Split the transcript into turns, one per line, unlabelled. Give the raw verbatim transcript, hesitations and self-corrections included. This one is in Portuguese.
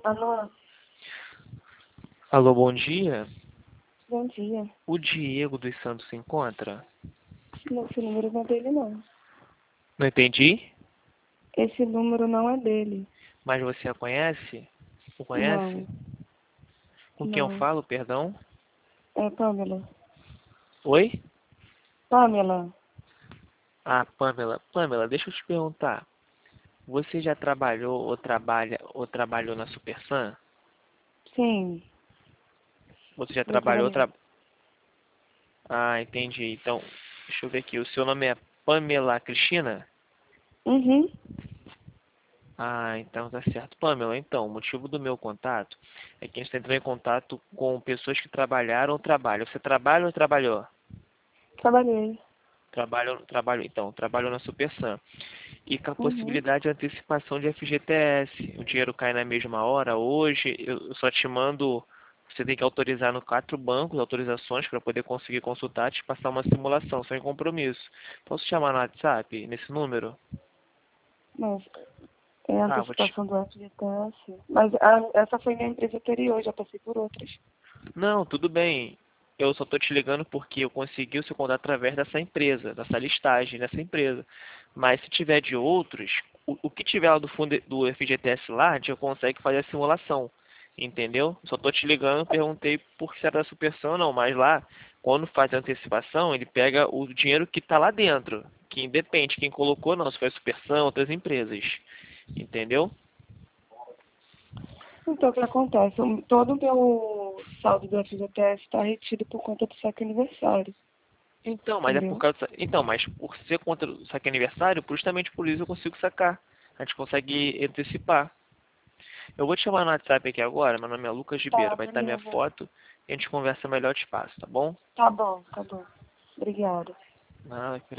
Alô,
Alô, bom dia.
bom dia.
O Diego dos Santos se encontra?
Não, esse número não é dele, não.
Não entendi,
Esse número não é dele.
mas você a conhece? O conhece?
Não,
Com quem eu
não.
falo, perdão?
É Pamela.
Oi?
Pamela,
Ah, Pamela. Pamela, deixa eu te perguntar. Você já trabalhou ou trabalha ou trabalhou na Supersan?
sim,
Você já
já
trabalhou?
trabalhei.
Tra... Ah, entendi. Então, deixa eu ver aqui. O seu nome é Pamela Cristina?
Uhum,
Ah, então tá certo. Pamela, então, o motivo do meu contato é que a gente está entrando em contato com pessoas que trabalharam ou trabalham. Você trabalha ou trabalhou?
trabalhei.
Trabalho, trabalho, então, trabalho na Supersan. E com a
Uhum.
possibilidade de antecipação de F G T S. O dinheiro cai na mesma hora. Hoje, eu só te mando. Você tem que autorizar no quatro bancos, autorizações, para poder conseguir consultar, te passar uma simulação, sem compromisso. Posso te chamar no WhatsApp, nesse número?
Mas é a
Tá, vou te...
antecipação do F G T S. Mas a, essa foi minha empresa anterior, já passei por outras.
Não, tudo bem. Eu só tô te ligando porque eu consegui o seu contato através dessa empresa, dessa listagem dessa empresa. Mas se tiver de outros, o, o que tiver lá do fundo do F G T S lá, a gente consegue fazer a simulação. Entendeu? Só tô te ligando, perguntei por se era da Supersan ou não, mas lá, quando faz a antecipação, ele pega o dinheiro que tá lá dentro, que independe quem colocou, não, se foi a Supersan, outras empresas. Entendeu?
Então, o que acontece? O- Todo o meu saldo do F G T S está retido por conta do saque aniversário,
Então, mas é por
entendeu?
causa. Então, mas por ser contra o saque aniversário, justamente por isso eu consigo sacar. A gente consegue antecipar. Eu vou te chamar no WhatsApp aqui agora, meu nome é Lucas Ribeiro,
Tá,
vai estar minha
beleza.
foto e a gente conversa melhor de espaço, tá bom?
Tá bom, tá bom. Obrigada.
Nada,